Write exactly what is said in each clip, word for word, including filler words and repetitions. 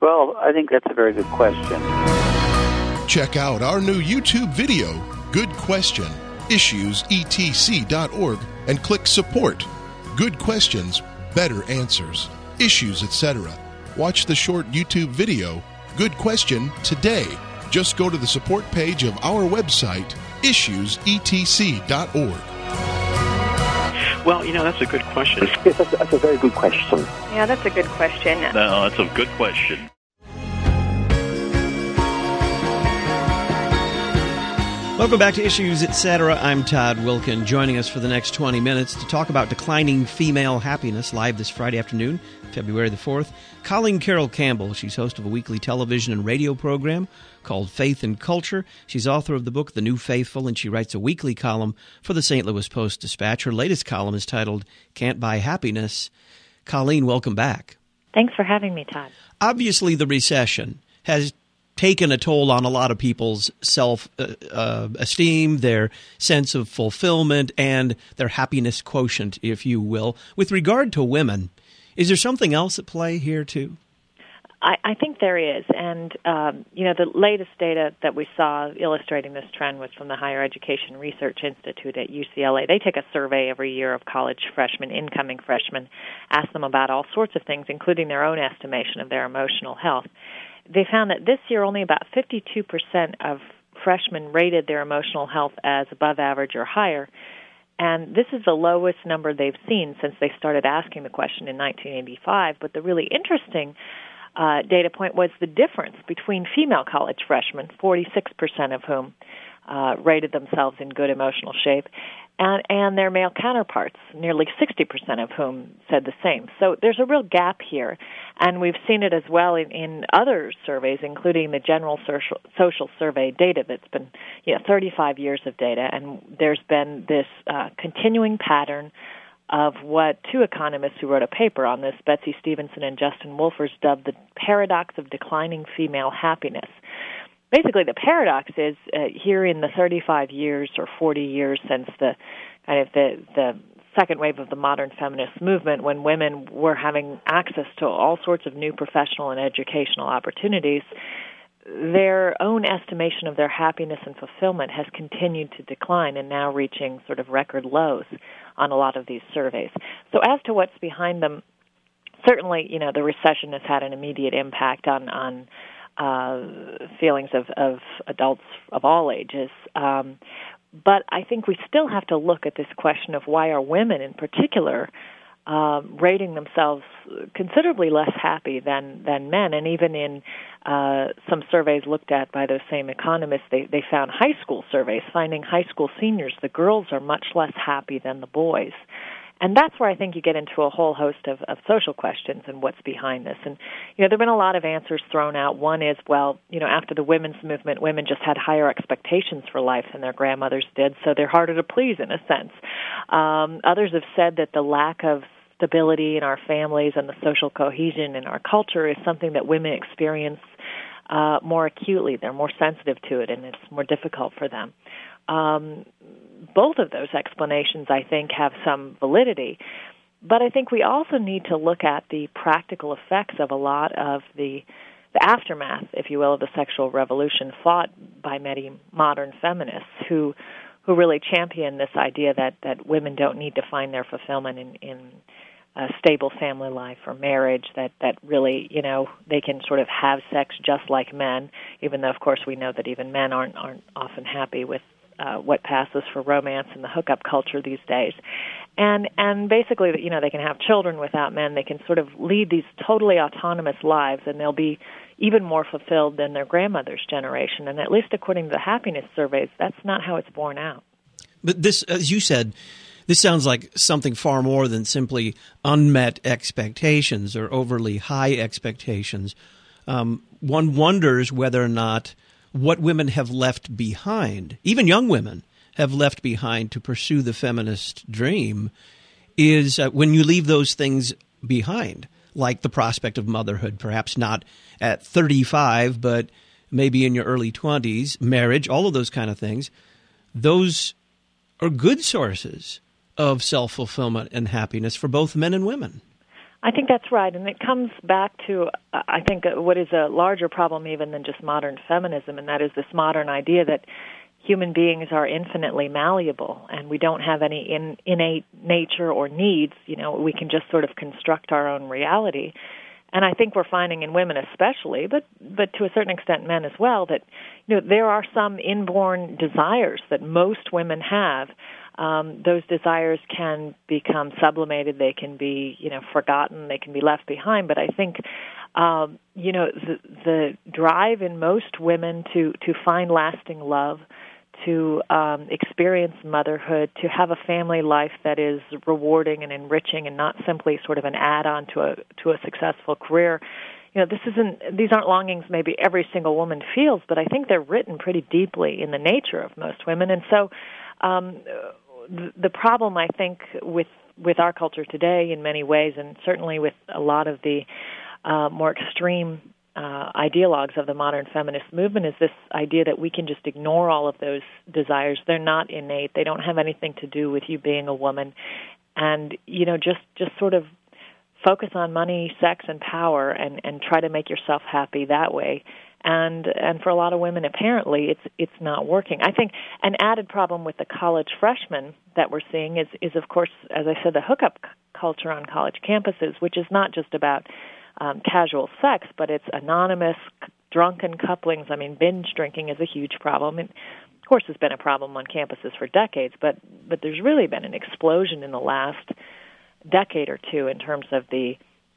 Well, I think that's a very good question. Check out our new YouTube video, Good Question, issues e t c dot org, and click Support. Good questions, better answers, issues, et cetera. Watch the short YouTube video, Good Question, today. Just go to the support page of our website, issues e t c dot org. Well, you know, that's a good question. Yes, that's, that's a very good question. Yeah, that's a good question. No, that's a good question. Welcome back to Issues, et cetera. I'm Todd Wilkin, joining us for the next twenty minutes to talk about declining female happiness, live this Friday afternoon, February the fourth. Colleen Carroll Campbell, she's host of a weekly television and radio program called Faith and Culture. She's author of the book The New Faithful, and she writes a weekly column for the Saint Louis Post-Dispatch. Her latest column is titled Can't Buy Happiness. Colleen, welcome back. Thanks for having me, Todd. Obviously, the recession has taken a toll on a lot of people's self-esteem, uh, uh, their sense of fulfillment, and their happiness quotient, if you will. With regard to women, is there something else at play here, too? I, I think there is. And, um, you know, the latest data that we saw illustrating this trend was from the Higher Education Research Institute at U C L A. They take a survey every year of college freshmen, incoming freshmen, ask them about all sorts of things, including their own estimation of their emotional health. They found that this year only about fifty-two percent of freshmen rated their emotional health as above average or higher, and this is the lowest number they've seen since they started asking the question in nineteen eighty-five. But the really interesting uh, data point was the difference between female college freshmen, forty-six percent of whom uh, rated themselves in good emotional shape, and, and their male counterparts, nearly sixty percent of whom said the same. So there's a real gap here, and we've seen it as well in, in other surveys, including the General Social, Social Survey data that's been, you know, thirty-five years of data, and there's been this uh, continuing pattern of what two economists who wrote a paper on this, Betsy Stevenson and Justin Wolfers, dubbed the paradox of declining female happiness. Basically, the paradox is uh, here in the thirty-five years or forty years since the kind of the, the second wave of the modern feminist movement, when women were having access to all sorts of new professional and educational opportunities, their own estimation of their happiness and fulfillment has continued to decline and now reaching sort of record lows on a lot of these surveys. So as to what's behind them, certainly, you know, the recession has had an immediate impact on, on uh, feelings of, of adults of all ages. Um, but I think we still have to look at this question of why are women in particular Um, rating themselves considerably less happy than, than men. And even in uh, some surveys looked at by those same economists, they, they found high school surveys, finding high school seniors, the girls are much less happy than the boys. And that's where I think you get into a whole host of, of social questions and what's behind this. And, you know, there have been a lot of answers thrown out. One is, well, you know, after the women's movement, women just had higher expectations for life than their grandmothers did, so they're harder to please in a sense. Um, others have said that the lack of stability in our families and the social cohesion in our culture is something that women experience uh, more acutely. They're more sensitive to it, and it's more difficult for them. Um, both of those explanations, I think, have some validity. But I think we also need to look at the practical effects of a lot of the, the aftermath, if you will, of the sexual revolution fought by many modern feminists who who really champion this idea that, that women don't need to find their fulfillment in, in a stable family life or marriage, that, that really, you know, they can sort of have sex just like men, even though, of course, we know that even men aren't aren't often happy with uh, what passes for romance in the hookup culture these days. And and basically, you know, they can have children without men. They can sort of lead these totally autonomous lives, and they'll be even more fulfilled than their grandmother's generation. And at least according to the happiness surveys, that's not how it's borne out. But this, as you said, this sounds like something far more than simply unmet expectations or overly high expectations. Um, one wonders whether or not what women have left behind, even young women have left behind to pursue the feminist dream, is uh, when you leave those things behind, like the prospect of motherhood, perhaps not at thirty-five, but maybe in your early twenties, marriage, all of those kind of things, those are good sources of self-fulfillment and happiness for both men and women. I think that's right, and it comes back to, uh, I think, uh, what is a larger problem even than just modern feminism, and that is this modern idea that human beings are infinitely malleable, and we don't have any in, innate nature or needs. You know, we can just sort of construct our own reality. And I think we're finding in women especially, but but to a certain extent men as well, that you know there are some inborn desires that most women have. Um, those desires can become sublimated, they can be, you know, forgotten, they can be left behind. But I think, um, you know, the, the drive in most women to, to find lasting love, to um, experience motherhood, to have a family life that is rewarding and enriching and not simply sort of an add-on to a to a successful career. You know, this isn't; these aren't longings maybe every single woman feels, but I think they're written pretty deeply in the nature of most women. And so, um, the, the problem I think with with our culture today, in many ways, and certainly with a lot of the uh, more extreme Uh, ideologues of the modern feminist movement, is this idea that we can just ignore all of those desires. They're not innate. They don't have anything to do with you being a woman. And, you know, just, just sort of focus on money, sex, and power and, and try to make yourself happy that way. And and for a lot of women, apparently, it's it's not working. I think an added problem with the college freshmen that we're seeing is, is of course, as I said, the hookup c- culture on college campuses, which is not just about Um, casual sex, but it's anonymous, drunken couplings. I mean, binge drinking is a huge problem. And of course, it's been a problem on campuses for decades, but, but there's really been an explosion in the last decade or two in terms of the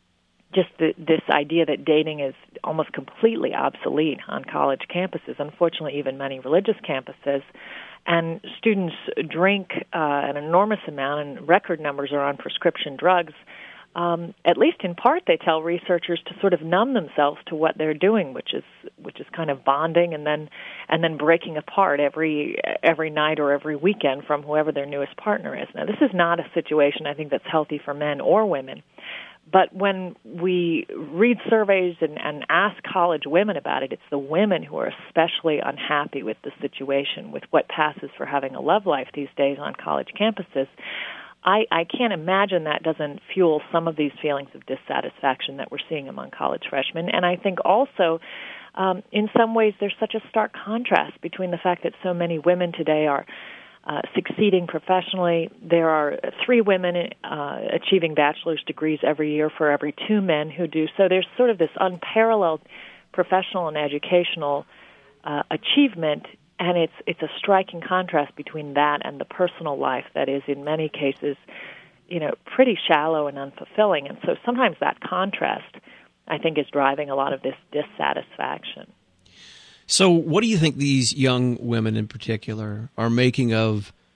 just the, this idea that dating is almost completely obsolete on college campuses, unfortunately even many religious campuses. And students drink uh, an enormous amount, and record numbers are on prescription drugs. Um, at least in part, they tell researchers to sort of numb themselves to what they're doing, which is which is kind of bonding and then and then breaking apart every every night or every weekend from whoever their newest partner is. Now, this is not a situation I think that's healthy for men or women. But when we read surveys and, and ask college women about it, it's the women who are especially unhappy with the situation, with what passes for having a love life these days on college campuses. I, I can't imagine that doesn't fuel some of these feelings of dissatisfaction that we're seeing among college freshmen. And I think also, um, in some ways, there's such a stark contrast between the fact that so many women today are uh, succeeding professionally. There are three women uh, achieving bachelor's degrees every year for every two men who do. So there's sort of this unparalleled professional and educational uh, achievement. And it's it's a striking contrast between that and the personal life that is, in many cases, you know, pretty shallow and unfulfilling. And so sometimes that contrast, I think, is driving a lot of this dissatisfaction. So what do you think these young women in particular are making of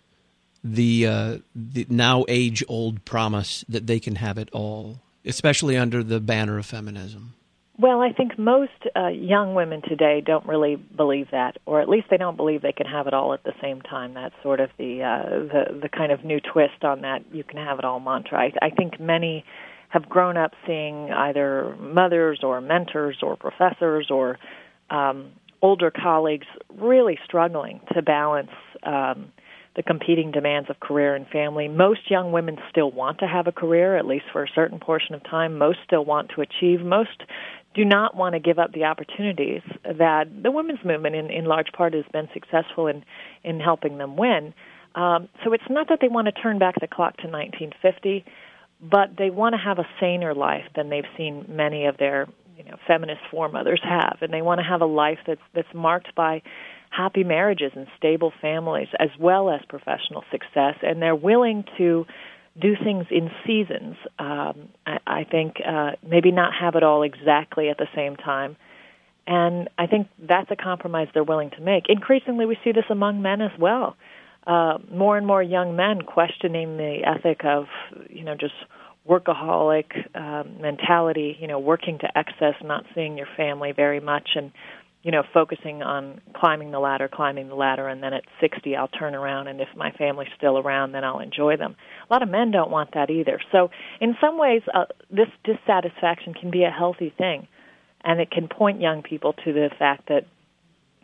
the, uh, the now age-old promise that they can have it all, especially under the banner of feminism? Well, I think most uh, young women today don't really believe that, or at least they don't believe they can have it all at the same time. That's sort of the uh, the, the kind of new twist on that you can have it all mantra. I, I think many have grown up seeing either mothers or mentors or professors or um, older colleagues really struggling to balance um, the competing demands of career and family. Most young women still want to have a career, at least for a certain portion of time. Most still want to achieve. Most do not want to give up the opportunities that the women's movement, in, in large part, has been successful in, in helping them win. Um, so it's not that they want to turn back the clock to nineteen fifty, but they want to have a saner life than they've seen many of their you know, feminist foremothers have, and they want to have a life that's that's marked by happy marriages and stable families, as well as professional success, and they're willing to do things in seasons. Um, I, I think uh, maybe not have it all exactly at the same time. And I think that's a compromise they're willing to make. Increasingly, we see this among men as well. Uh, more and more young men questioning the ethic of, you know, just workaholic um, mentality, you know, working to excess, not seeing your family very much, and you know, focusing on climbing the ladder, climbing the ladder, and then at sixty I'll turn around, and if my family's still around, then I'll enjoy them. A lot of men don't want that either. So in some ways, uh, this dissatisfaction can be a healthy thing, and it can point young people to the fact that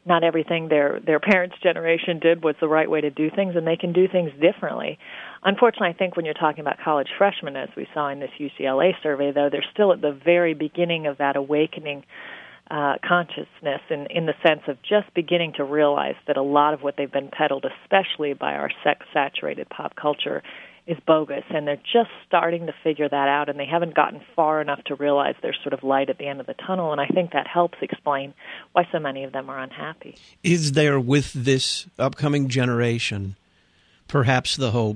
not everything their their parents' generation did was the right way to do things, and they can do things differently. Unfortunately, I think when you're talking about college freshmen, as we saw in this U C L A survey, though, they're still at the very beginning of that awakening uh, consciousness in, in the sense of just beginning to realize that a lot of what they've been peddled, especially by our sex-saturated pop culture, is bogus, and they're just starting to figure that out, and they haven't gotten far enough to realize there's sort of light at the end of the tunnel, and I think that helps explain why so many of them are unhappy. Is there, with this upcoming generation, perhaps the hope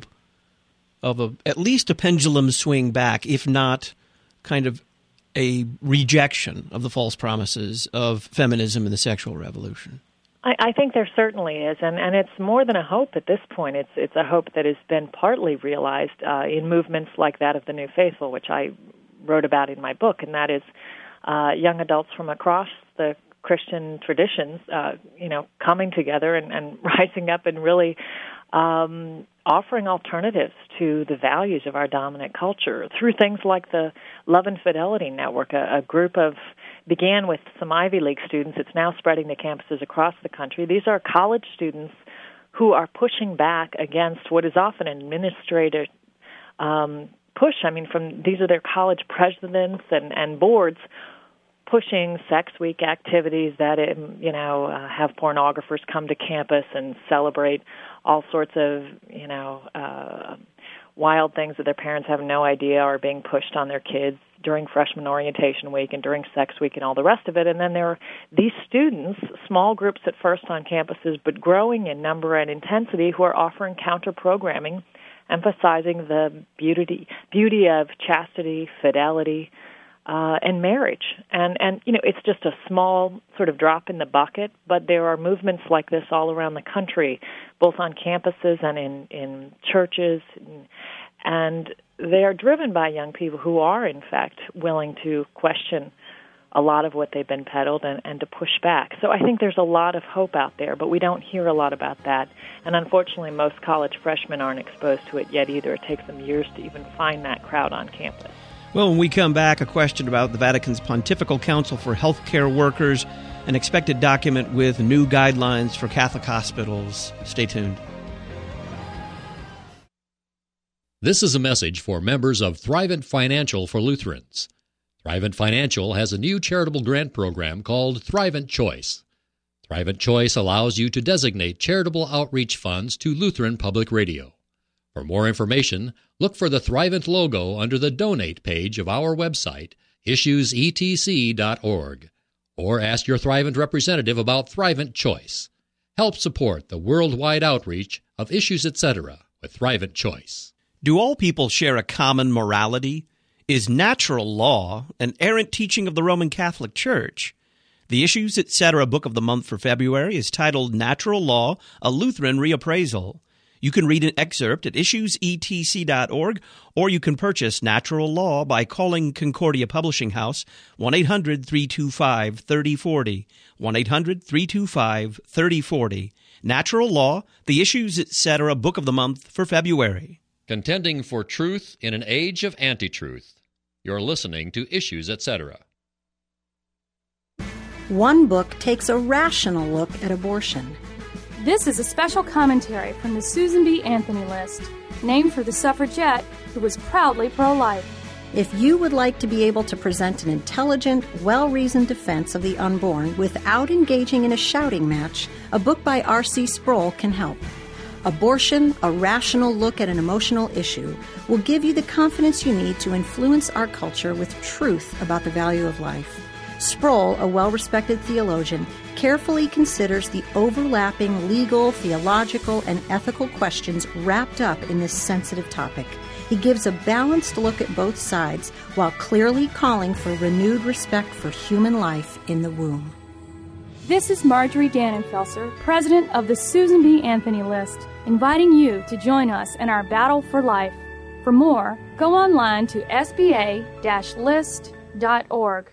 of a, at least a pendulum swing back, if not kind of a rejection of the false promises of feminism and the sexual revolution? I, I think there certainly is, and, and it's more than a hope at this point. It's it's a hope that has been partly realized uh, in movements like that of the New Faithful, which I wrote about in my book, and that is uh, young adults from across the Christian traditions, uh, you know, coming together and, and rising up and really um, offering alternatives to the values of our dominant culture through things like the Love and Fidelity Network, a, a group of began with some Ivy League students. It's now spreading to campuses across the country. These are college students who are pushing back against what is often an administrative um, push. I mean, from these are their college presidents and, and boards pushing Sex Week activities that, you know, uh, have pornographers come to campus and celebrate all sorts of, you know, uh, wild things that their parents have no idea are being pushed on their kids during freshman orientation week and during sex week and all the rest of it. And then there are these students, small groups at first on campuses, but growing in number and intensity, who are offering counter-programming, emphasizing the beauty beauty of chastity, fidelity, uh, and marriage. And, and, you know, it's just a small sort of drop in the bucket, but there are movements like this all around the country, both on campuses and in, in churches, and, and they are driven by young people who are, in fact, willing to question a lot of what they've been peddled and, and to push back. So I think there's a lot of hope out there, but we don't hear a lot about that. And unfortunately, most college freshmen aren't exposed to it yet either. It takes them years to even find that crowd on campus. Well, when we come back, a question about the Vatican's Pontifical Council for Healthcare Workers, an expected document with new guidelines for Catholic hospitals. Stay tuned. This is a message for members of Thrivent Financial for Lutherans. Thrivent Financial has a new charitable grant program called Thrivent Choice. Thrivent Choice allows you to designate charitable outreach funds to Lutheran Public Radio. For more information, look for the Thrivent logo under the Donate page of our website, issues e t c dot org, or ask your Thrivent representative about Thrivent Choice. Help support the worldwide outreach of Issues et cetera with Thrivent Choice. Do all people share a common morality? Is natural law an errant teaching of the Roman Catholic Church? The Issues et cetera book of the month for February is titled Natural Law, a Lutheran Reappraisal. You can read an excerpt at issues e t c dot org, or you can purchase Natural Law by calling Concordia Publishing House, one eight hundred three two five three oh four oh, one eight hundred three two five three oh four oh. Natural Law, the Issues et cetera book of the month for February. Contending for truth in an age of anti-truth. You're listening to Issues et cetera. One book takes a rational look at abortion. This is a special commentary from the Susan B. Anthony List, named for the suffragette who was proudly pro-life. If you would like to be able to present an intelligent, well-reasoned defense of the unborn without engaging in a shouting match, a book by R C Sproul can help. Abortion, a rational look at an emotional issue, will give you the confidence you need to influence our culture with truth about the value of life. Sproul, a well-respected theologian, carefully considers the overlapping legal, theological, and ethical questions wrapped up in this sensitive topic. He gives a balanced look at both sides while clearly calling for renewed respect for human life in the womb. This is Marjorie Dannenfelser, president of the Susan B. Anthony List, inviting you to join us in our battle for life. For more, go online to s b a dash list dot org.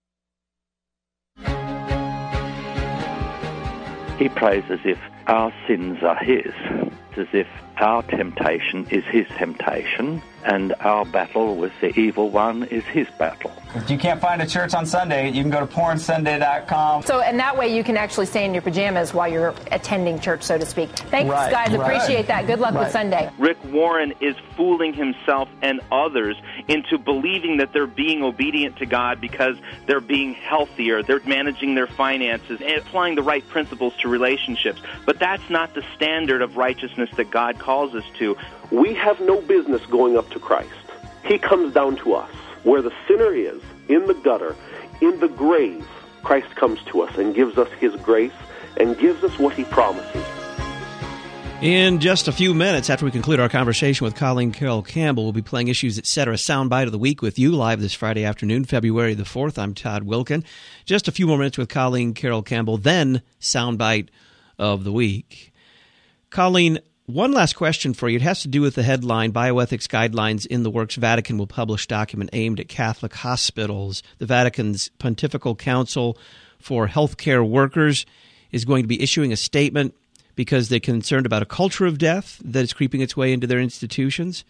He prays as if our sins are his, as if our temptation is his temptation, and our battle with the evil one is his battle. If you can't find a church on Sunday, you can go to porn sunday dot com. So, and that way you can actually stay in your pajamas while you're attending church, so to speak. Thanks, right, guys. right. Appreciate that. Good luck right. with Sunday. Rick Warren is fooling himself and others into believing that they're being obedient to God because they're being healthier, they're managing their finances, and applying the right principles to relationships. But that's not the standard of righteousness that God calls us to. We have no business going up to Christ. He comes down to us. Where the sinner is, in the gutter, in the grave, Christ comes to us and gives us his grace and gives us what he promises. In just a few minutes after we conclude our conversation with Colleen Carroll Campbell, we'll be playing Issues, et cetera. Soundbite of the Week with you live this Friday afternoon, February the fourth. I'm Todd Wilkin. Just a few more minutes with Colleen Carroll Campbell, then Soundbite of the Week. Colleen, one last question for you. It has to do with the headline, Bioethics Guidelines in the Works. Vatican will publish document aimed at Catholic hospitals. The Vatican's Pontifical Council for Healthcare Workers is going to be issuing a statement because they're concerned about a culture of death that is creeping its way into their institutions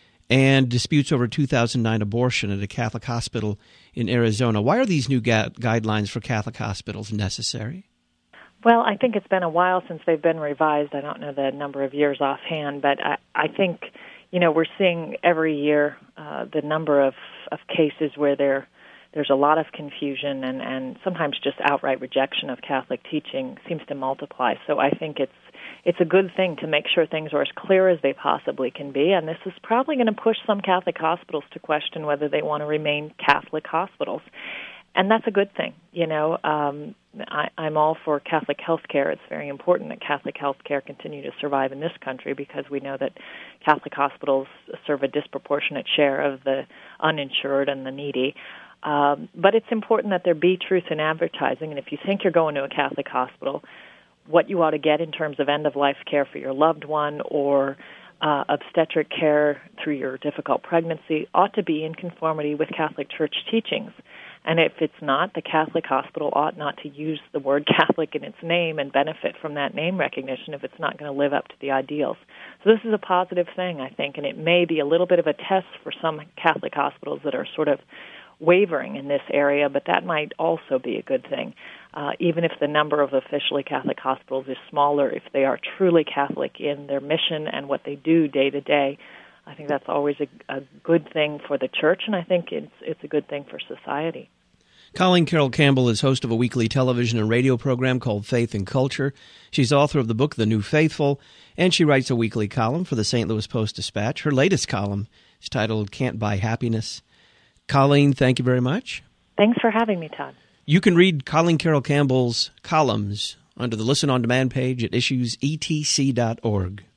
and disputes over two thousand nine abortion at a Catholic hospital in Arizona. Why are these new ga- guidelines for Catholic hospitals necessary? Well, I think it's been a while since they've been revised. I don't know the number of years offhand, but I, I think, you know, we're seeing every year uh, the number of, of cases where there there's a lot of confusion and, and sometimes just outright rejection of Catholic teaching seems to multiply. So I think it's it's a good thing to make sure things are as clear as they possibly can be, and this is probably going to push some Catholic hospitals to question whether they want to remain Catholic hospitals. And that's a good thing. You know, um, I, I'm all for Catholic health care. It's very important that Catholic health care continue to survive in this country because we know that Catholic hospitals serve a disproportionate share of the uninsured and the needy. Um, but it's important that there be truth in advertising. And if you think you're going to a Catholic hospital, what you ought to get in terms of end-of-life care for your loved one or uh, obstetric care through your difficult pregnancy ought to be in conformity with Catholic Church teachings. And if it's not, the Catholic hospital ought not to use the word Catholic in its name and benefit from that name recognition if it's not going to live up to the ideals. So this is a positive thing, I think, and it may be a little bit of a test for some Catholic hospitals that are sort of wavering in this area, but that might also be a good thing. Uh, even if the number of officially Catholic hospitals is smaller, if they are truly Catholic in their mission and what they do day to day, I think that's always a, a good thing for the church, and I think it's it's a good thing for society. Colleen Carroll Campbell is host of a weekly television and radio program called Faith and Culture. She's author of the book The New Faithful, and she writes a weekly column for the Saint Louis Post-Dispatch. Her latest column is titled Can't Buy Happiness. Colleen, thank you very much. Thanks for having me, Todd. You can read Colleen Carroll Campbell's columns under the Listen On Demand page at issues e t c dot org.